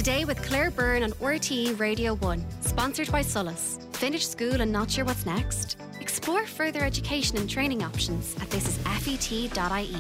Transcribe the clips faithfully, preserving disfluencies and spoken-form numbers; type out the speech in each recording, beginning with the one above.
Today with Claire Byrne on R T E Radio one, sponsored by Solus. Finished school and not sure what's next? Explore further education and training options at this is f e t dot i e.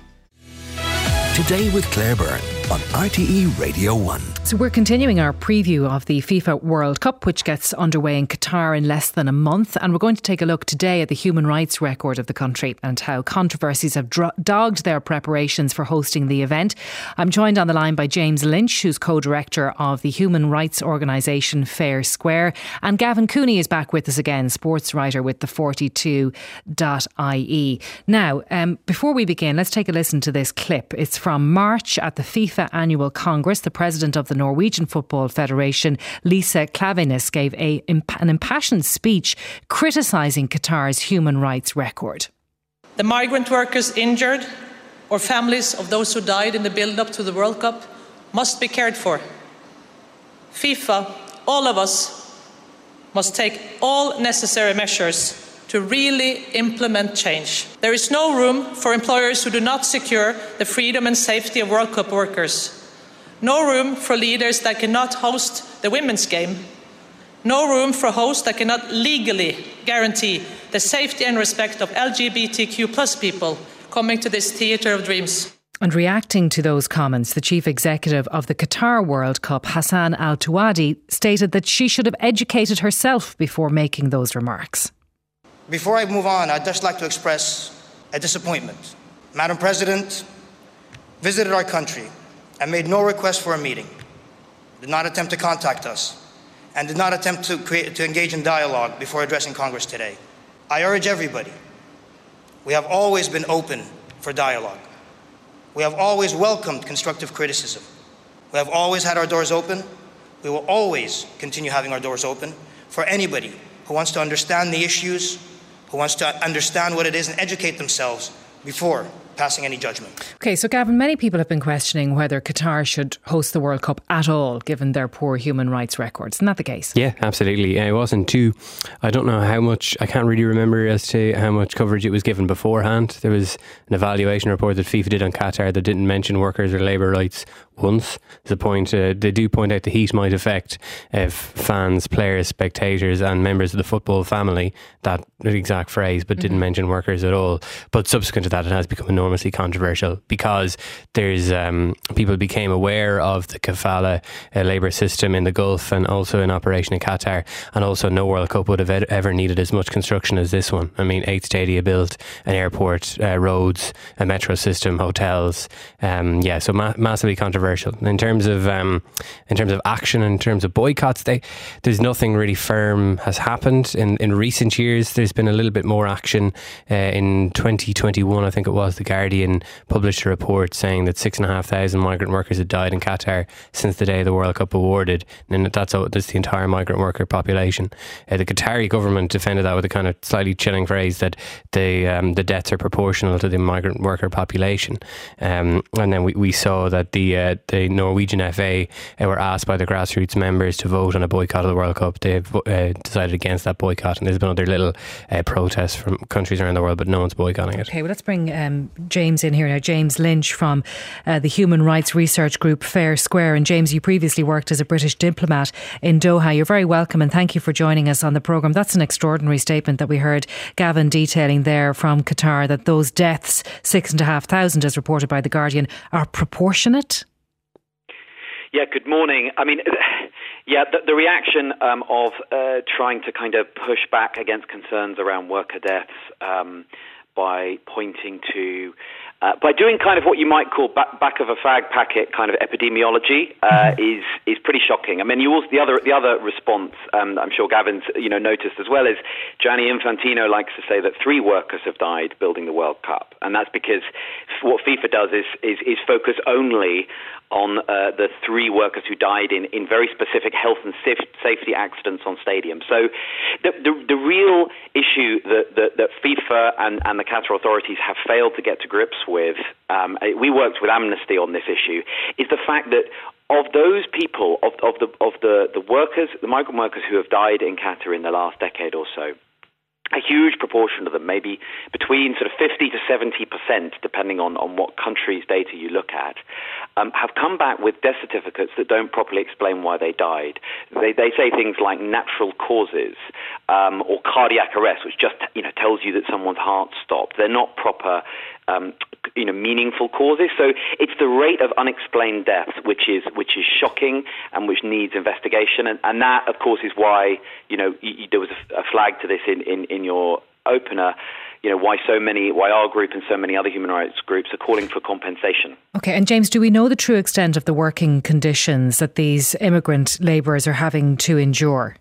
Today with Claire Byrne on R T E Radio one. So we're continuing our preview of the FIFA World Cup, which gets underway in Qatar in less than a month. And we're going to take a look today at the human rights record of the country and how controversies have dro- dogged their preparations for hosting the event. I'm joined on the line by James Lynch, who's co-director of the human rights organisation Fair Square. And Gavin Cooney is back with us again, sports writer with the forty-two dot i e. Now, um, before we begin, let's take a listen to this clip. It's from March at the FIFA Annual Congress. The president of the Norwegian Football Federation, Lise Klaveness, gave a, an impassioned speech criticising Qatar's human rights record. The migrant workers injured or families of those who died in the build-up to the World Cup must be cared for. FIFA, all of us, must take all necessary measures to really implement change. There is no room for employers who do not secure the freedom and safety of World Cup workers. No room for leaders that cannot host the women's game. No room for hosts that cannot legally guarantee the safety and respect of L G B T Q plus people coming to this theatre of dreams. And reacting to those comments, the chief executive of the Qatar World Cup, Hassan Al-Tuwadi, stated that she should have educated herself before making those remarks. Before I move on, I'd just like to express a disappointment. Madam President visited our country and made no request for a meeting, did not attempt to contact us, and did not attempt to, create, to engage in dialogue before addressing Congress today. I urge everybody, we have always been open for dialogue. We have always welcomed constructive criticism. We have always had our doors open. We will always continue having our doors open for anybody who wants to understand the issues, who wants to understand what it is and educate themselves before passing any judgment. OK, so Gavin, many people have been questioning whether Qatar should host the World Cup at all, given their poor human rights records. Isn't that the case? Yeah, absolutely. It wasn't too, I don't know how much, I can't really remember as to how much coverage it was given beforehand. There was an evaluation report that FIFA did on Qatar that didn't mention workers or labour rights once. There's a point, uh, they do point out the heat might affect uh, fans, players, spectators and members of the football family, that exact phrase, but didn't mm-hmm. mention workers at all. But subsequent to that, it has become enormously controversial because there's um, people became aware of the kafala uh, labour system in the Gulf and also in operation in Qatar, and also no World Cup would have ed- ever needed as much construction as this one. I mean, eight stadia built, an airport, uh, roads, a metro system, hotels. Um, yeah, so ma- massively controversial. In terms of um, in terms of action, in terms of boycotts, they, there's nothing really firm has happened. In, in recent years, there's been a little bit more action. Uh, in twenty twenty-one, I think it was, The Guardian published a report saying that six and a half thousand migrant workers had died in Qatar since the day the World Cup awarded, and that's, that's the entire migrant worker population. Uh, the Qatari government defended that with a kind of slightly chilling phrase that the um, the deaths are proportional to the migrant worker population. Um, and then we, we saw that the uh, the Norwegian F A uh, were asked by the grassroots members to vote on a boycott of the World Cup. They've uh, decided against that boycott, and there's been other little uh, protests from countries around the world, but no one's boycotting it. Okay, well, let's bring um, James in here now. James Lynch from uh, the human rights research group Fair Square. And James, you previously worked as a British diplomat in Doha. You're very welcome and thank you for joining us on the programme. That's an extraordinary statement that we heard Gavin detailing there from Qatar, that those deaths, six and a half thousand as reported by The Guardian, are proportionate. Yeah, good morning. I mean, yeah, the, the reaction um, of uh, trying to kind of push back against concerns around worker deaths um, by pointing to, uh, by doing kind of what you might call back, back of a fag packet kind of epidemiology uh, is is pretty shocking. I mean, you also the other the other response, um, I'm sure Gavin's you know noticed as well, is Gianni Infantino likes to say that three workers have died building the World Cup, and that's because what FIFA does is is, is focus only on uh, the three workers who died in, in very specific health and saf- safety accidents on stadiums. So the the, the real issue that, that, that FIFA and, and the Qatar authorities have failed to get to grips with, um, we worked with Amnesty on this issue, is the fact that of those people, of, of the of the, the workers, the migrant workers who have died in Qatar in the last decade or so, a huge proportion of them, maybe between sort of fifty to seventy percent, depending on, on what country's data you look at, um, have come back with death certificates that don't properly explain why they died. They, they say things like natural causes um, or cardiac arrest, which just you know tells you that someone's heart stopped. They're not proper Um, you know, meaningful causes. So it's the rate of unexplained deaths which is which is shocking and which needs investigation. And, and that, of course, is why you know you, you, there was a, a flag to this in, in, in your opener. You know why so many, why our group and so many other human rights groups are calling for compensation. Okay, and James, do we know the true extent of the working conditions that these immigrant labourers are having to endure?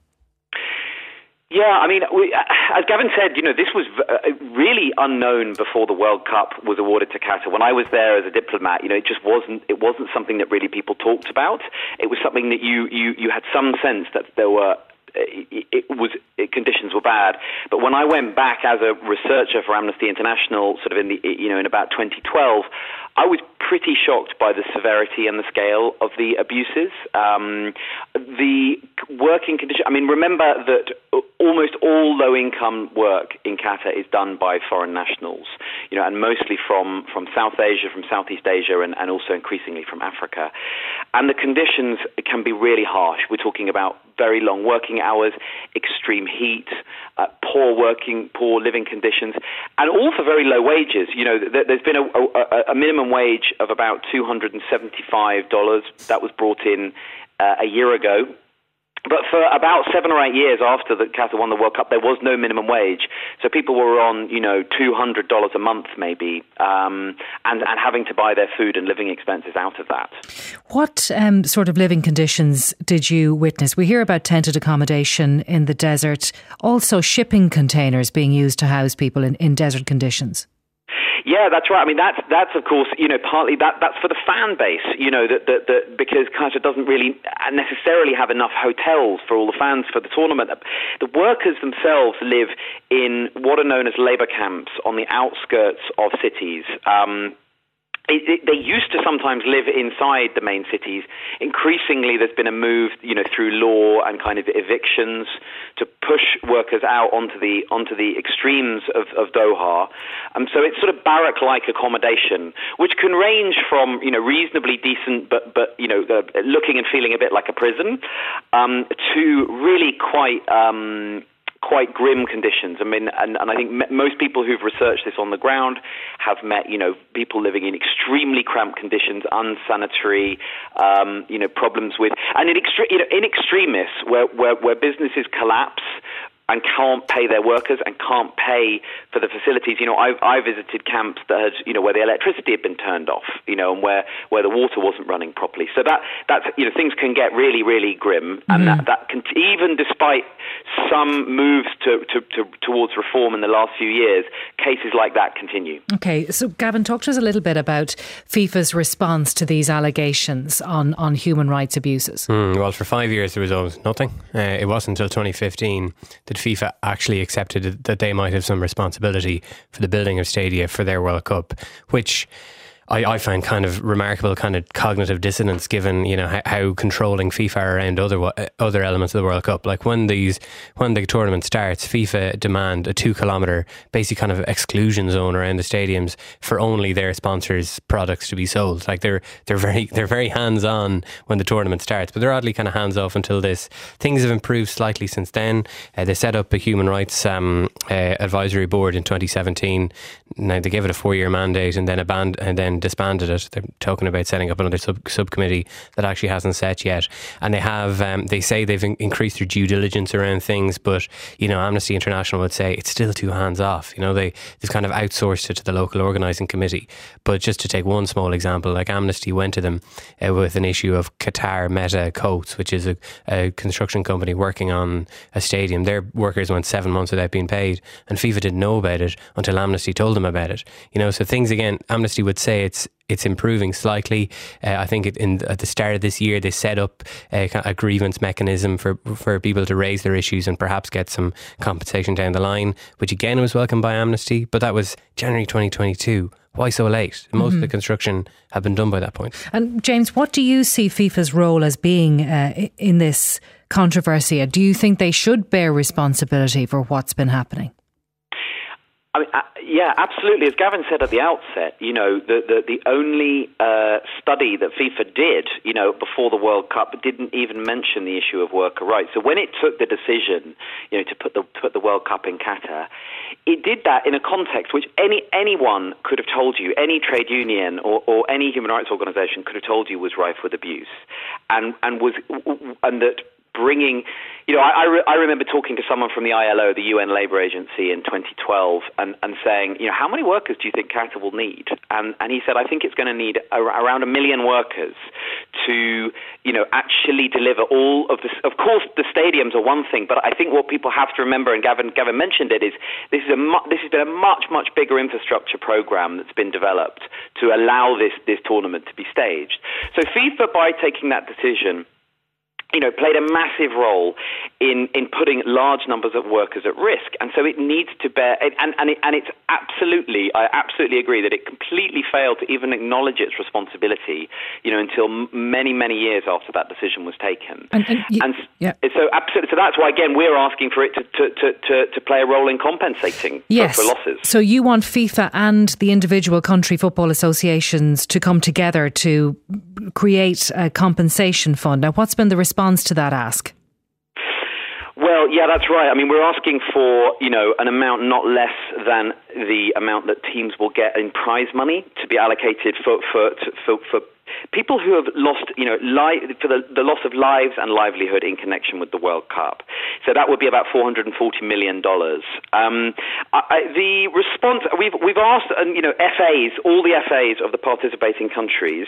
Yeah, I mean, we, as Gavin said, you know, this was really unknown before the World Cup was awarded to Qatar. When I was there as a diplomat, you know, it just wasn't it wasn't something that really people talked about. It was something that you you, you had some sense that there were. It, it was it, conditions were bad, but when I went back as a researcher for Amnesty International, sort of in the you know in about twenty twelve, I was pretty shocked by the severity and the scale of the abuses. Um, the working condition. I mean, remember that almost all low-income work in Qatar is done by foreign nationals, you know, and mostly from from South Asia, from Southeast Asia, and, and also increasingly from Africa. And the conditions can be really harsh. We're talking about very long working hours, extreme heat, uh, poor working, poor living conditions, and all for very low wages. You know, th- there's been a, a, a minimum wage of about two hundred seventy-five dollars that was brought in uh, a year ago. But for about seven or eight years after the Qatar won the World Cup, there was no minimum wage. So people were on, you know, two hundred dollars a month maybe, um, and, and having to buy their food and living expenses out of that. What um, sort of living conditions did you witness? We hear about tented accommodation in the desert, also shipping containers being used to house people in, in desert conditions. Yeah, that's right. I mean, that's that's of course, you know, partly that that's for the fan base, you know, that that, that because Qatar doesn't really necessarily have enough hotels for all the fans for the tournament. The workers themselves live in what are known as labour camps on the outskirts of cities. Um, It, it, they used to sometimes live inside the main cities. Increasingly, there's been a move, you know, through law and kind of evictions to push workers out onto the onto the extremes of, of Doha. Um, so it's sort of barrack-like accommodation, which can range from, you know, reasonably decent, but but you know, uh, looking and feeling a bit like a prison, um, to really quite. Um, quite grim conditions. I mean, and, and I think m- most people who've researched this on the ground have met, you know, people living in extremely cramped conditions, unsanitary, um, you know, problems with, and in, extre- you know, in extremis, where, where, where businesses collapse and can't pay their workers and can't pay for the facilities. You know, I I visited camps that had, you know, where the electricity had been turned off, you know, and where, where the water wasn't running properly. So that that's you know, things can get really, really grim, and mm-hmm. that that can, even despite some moves to, to, to towards reform in the last few years, cases like that continue. Okay, so Gavin, talk to us a little bit about FIFA's response to these allegations on, on human rights abuses. Mm, well, for five years there was almost nothing. Uh, it wasn't until twenty fifteen that FIFA actually accepted that they might have some responsibility for the building of stadia for their World Cup, which I, I find kind of remarkable, kind of cognitive dissonance, given, you know, how, how controlling FIFA are around other other elements of the World Cup. Like when these when the tournament starts, FIFA demand a two kilometre basic kind of exclusion zone around the stadiums for only their sponsors' products to be sold. Like they're they're very they're very hands on when the tournament starts, but they're oddly kind of hands off until this. Things have improved slightly since then. Uh, they set up a human rights um, uh, advisory board in twenty seventeen. Now they gave it a four year mandate and then abandoned and then disbanded it. They're talking about setting up another sub subcommittee that actually hasn't set yet, and they have um, they say they've in increased their due diligence around things, but you know, Amnesty International would say it's still too hands off. You know, they they've kind of outsourced it to the local organising committee. But just to take one small example, like Amnesty went to them uh, with an issue of Qatar Meta Coates, which is a, a construction company working on a stadium. Their workers went seven months without being paid, and FIFA didn't know about it until Amnesty told them about it. You know, so things, again, Amnesty would say it's it's improving slightly. Uh, I think it, in at the start of this year they set up a, a grievance mechanism for for people to raise their issues and perhaps get some compensation down the line, which again was welcomed by Amnesty. But that was January twenty twenty-two. Why so late? Most mm-hmm. of the construction had been done by that point. And James, what do you see FIFA's role as being uh, in this controversy? Do you think they should bear responsibility for what's been happening? I mean, uh, yeah, absolutely. As Gavin said at the outset, you know, the the, the only uh, study that FIFA did, you know, before the World Cup didn't even mention the issue of worker rights. So when it took the decision, you know, to put the put the World Cup in Qatar, it did that in a context which any anyone could have told you, any trade union or, or any human rights organisation could have told you was rife with abuse, and and was and that. Bringing, you know, I, I, re- I remember talking to someone from the I L O, the U N Labour Agency, in twenty twelve, and, and saying, you know, how many workers do you think Qatar will need? And and he said, I think it's going to need a, around a million workers to, you know, actually deliver all of this. Of course, the stadiums are one thing, but I think what people have to remember, and Gavin Gavin mentioned it, is this is a mu- this has been a much much bigger infrastructure program that's been developed to allow this this tournament to be staged. So FIFA, by taking that decision, you know, played a massive role in, in putting large numbers of workers at risk. And so it needs to bear, and, and, it, and it's absolutely, I absolutely agree that it completely failed to even acknowledge its responsibility, you know, until many, many years after that decision was taken. And, and, you, and yeah. so absolutely, so that's why, again, we're asking for it to, to, to, to, to play a role in compensating yes. for, for losses. So you want FIFA and the individual country football associations to come together to create a compensation fund. Now, what's been the response to that ask? Well, yeah, that's right. I mean, we're asking for, you know, an amount not less than the amount that teams will get in prize money to be allocated for for for, for people who have lost, you know, li- for the, the loss of lives and livelihood in connection with the World Cup. So that would be about four hundred forty million dollars. Um, I, I, the response, we've we've asked, uh, you know, F As, all the F As of the participating countries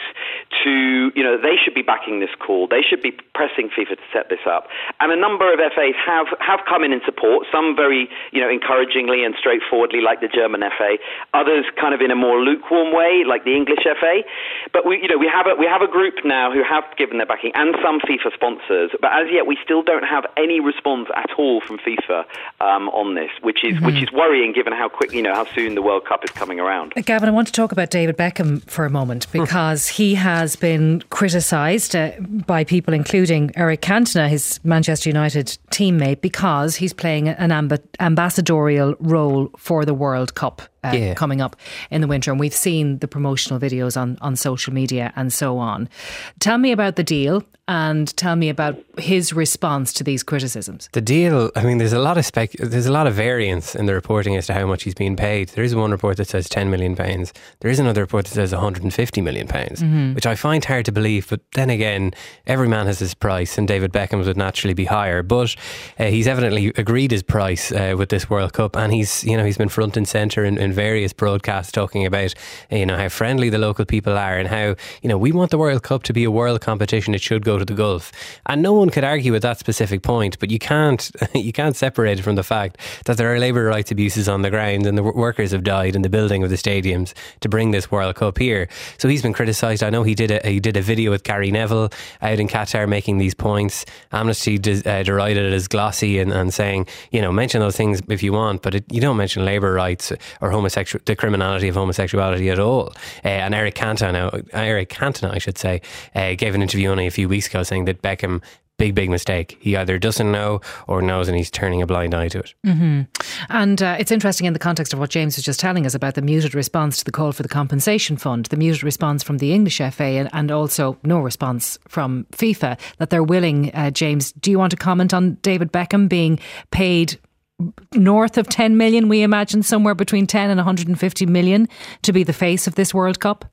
to, you know, they should be backing this call. They should be pressing FIFA to set this up. And a number of F As have, have come in in support, some very, you know, encouragingly and straightforwardly, like the German F A, others kind of in a more lukewarm way, like the English F A. But we, you know, we have a, we have a group now who have given their backing, and some FIFA sponsors, but as yet we still don't have any response at all from FIFA um, on this, which is mm-hmm. which is worrying given how quick, you know, how soon the World Cup is coming around. Gavin, I want to talk about David Beckham for a moment, because he has been criticised uh, by people including Eric Cantona, his Manchester United teammate, because he's playing an amb- ambassadorial role for the World Cup. Uh, yeah. coming up in the winter, and we've seen the promotional videos on, on social media and so on. Tell me about the deal, and tell me about his response to these criticisms. The deal, I mean, there's a lot of spec- there's a lot of variance in the reporting as to how much he's being paid. There is one report that says ten million pounds. There is another report that says one hundred fifty million pounds, mm-hmm. which I find hard to believe. But then again, every man has his price, and David Beckham's would naturally be higher. But uh, he's evidently agreed his price uh, with this World Cup, and he's, you know, he's been front and centre in, in various broadcasts talking about, you know, how friendly the local people are, and how, you know, we want the World Cup to be a world competition. It should go to the Gulf, and no one could argue with that specific point. But you can't you can't separate it from the fact that there are labour rights abuses on the ground, and the workers have died in the building of the stadiums to bring this World Cup here. So he's been criticised. I know he did a he did a video with Gary Neville out in Qatar making these points. Amnesty des, uh, derided it as glossy and, and saying, you know, mention those things if you want, but it, you don't mention labour rights or homosexual the criminality of homosexuality at all. Uh, and Eric Cantona, Eric Cantona, I should say, uh, gave an interview only a few weeks ago saying that Beckham, big, big mistake. He either doesn't know or knows, and he's turning a blind eye to it. Mm-hmm. And uh, it's interesting in the context of what James was just telling us about the muted response to the call for the compensation fund, the muted response from the English F A, and, and also no response from FIFA, that they're willing. Uh, James, do you want to comment on David Beckham being paid north of ten million, we imagine somewhere between ten and one hundred fifty million, to be the face of this World Cup?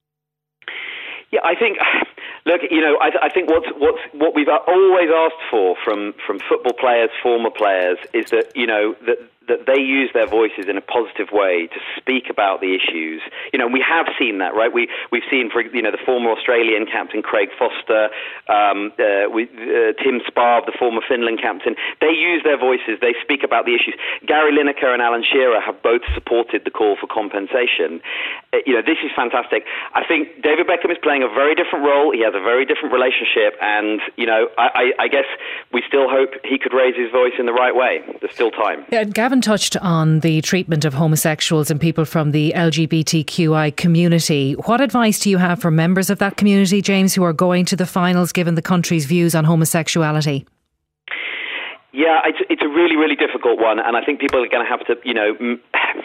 Yeah, I think, look, you know, I, I think what's, what's, what we've always asked for from, from football players, former players, is that, you know, that that they use their voices in a positive way to speak about the issues. You know, we have seen that, right? We, we've seen, for you know, the former Australian captain, Craig Foster, um, uh, we, uh, Tim Sparv, the former Finland captain. They use their voices. They speak about the issues. Gary Lineker and Alan Shearer have both supported the call for compensation. Uh, you know, this is fantastic. I think David Beckham is playing a very different role. He has a very different relationship. And, you know, I, I, I guess we still hope he could raise his voice in the right way. There's still time. Yeah, Gavin touched on the treatment of homosexuals and people from the L G B T Q I community. What advice do you have for members of that community, James, who are going to the finals, given the country's views on homosexuality? Yeah, it's, it's a really, really difficult one, and I think people are going to have to, you know, m-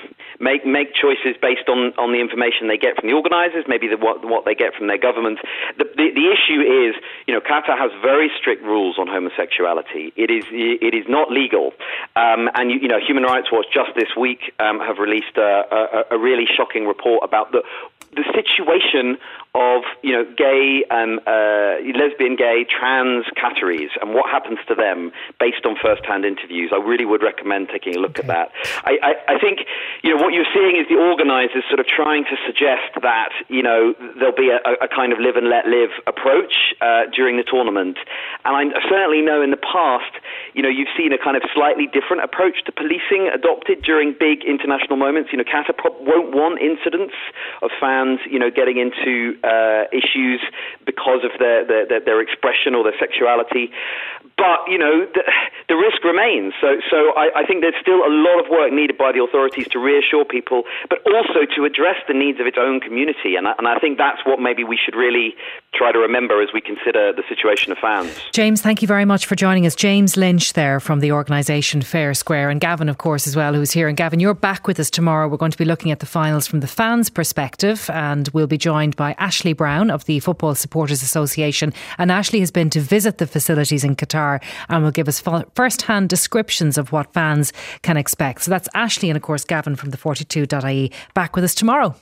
make make choices based on, on the information they get from the organisers, maybe the, what what they get from their government. The, the the issue is, you know, Qatar has very strict rules on homosexuality. It is it is not legal, um, and you, you know, Human Rights Watch just this week um, have released a, a, a really shocking report about the the situation of, you know, gay and uh, lesbian, gay, trans Qataris and what happens to them based on first-hand interviews. I really would recommend taking a look okay. at that. I, I, I think, you know, what you're seeing is the organisers sort of trying to suggest that, you know, there'll be a, a kind of live and let live approach uh, during the tournament. And I certainly know in the past, you know, you've seen a kind of slightly different approach to policing adopted during big international moments. You know, Qatar won't want incidents of fans, you know, getting into uh, issues because of their, their their expression or their sexuality. But, you know, the, the risk remains. So so I, I think there's still a lot of work needed by the authorities to reassure people, but also to address the needs of its own community. And I, and I think that's what maybe we should really try to remember as we consider the situation of fans. James, thank you very much for joining us. James Lynch there from the organisation Fair Square, and Gavin, of course, as well, who's here. And Gavin, you're back with us tomorrow. We're going to be looking at the finals from the fans' perspective, and we'll be joined by Ashley Brown of the Football Supporters Association. And Ashley has been to visit the facilities in Qatar and will give us first-hand descriptions of what fans can expect. So that's Ashley and, of course, Gavin from the forty-two dot I E. Back with us tomorrow.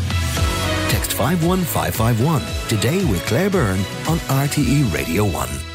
Text five one five five one today with Claire Byrne on R T E Radio one.